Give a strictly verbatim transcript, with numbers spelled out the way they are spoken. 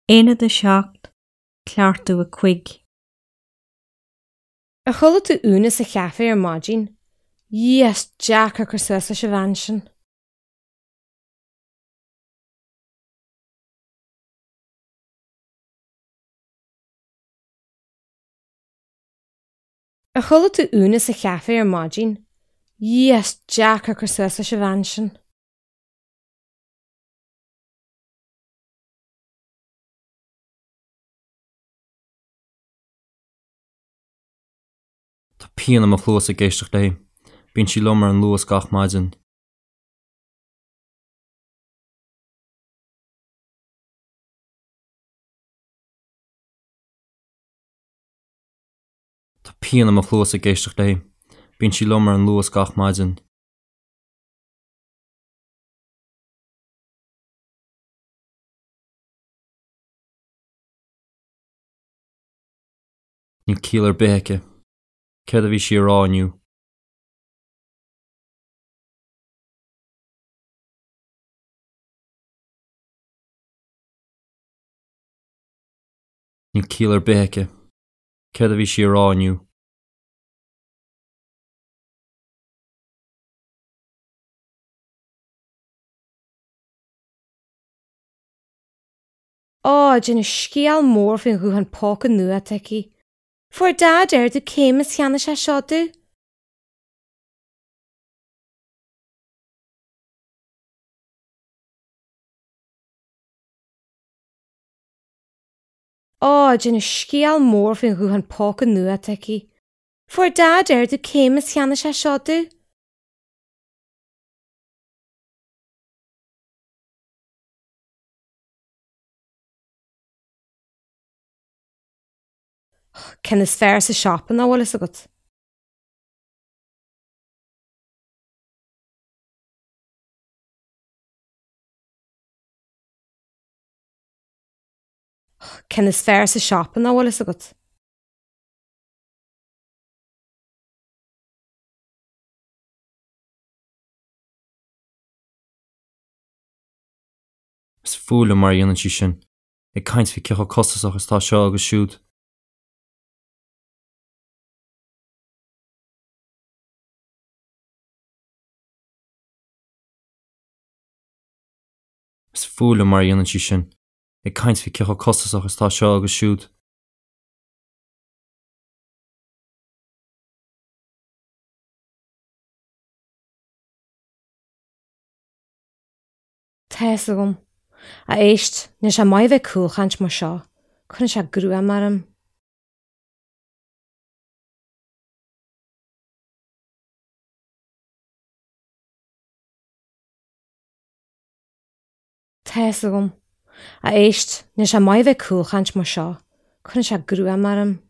Éine de seacht, cleartú a chuig. A chola tú úna sa cheafé ar maidin, yes, Jack ar cosúsa sa bhainsin. A chola tú úna sa cheafé ar maidin, yes, Jack ar cosúsa sa bhainsin. Tá pian am a chlós a géisteach lé, bíonn sí lomar an luas gach maidin. Tá pian am a chlós a géisteach lé, bíonn sí lomar an luas gach maidin. Níl ciall ar bitheice, céad a bhí sí rá aniu. Níl ciall ar bitheice, céad a bhí sí rá aniu. Á, dyn scial mór fin gúhan póca nua teki. Fuair dad er du céim is cheanna sé seo du? Á, dyn scial mór fin gúhan póca nua teki. Fuair dad er du céim is cheanna sé seo du? Ken is fear sa shopping á bhfuil agat. Ken is fear sa shopping á bhfuil agat. Is fúla mar dhéanann sí sin, ag caint bhí ceach costasach is tá seo agus siúd. Is fúla mar dhéanann sí sin, ag caint bhí ceach costasach is tá seo agus siúd. Thes agam. A éist, na sé mai bheith cúlchant mar seo. Chun sé grua maram. Thes agam. A éist, na sé mai bheith cúlchant mar seo. Chun sé grua maram.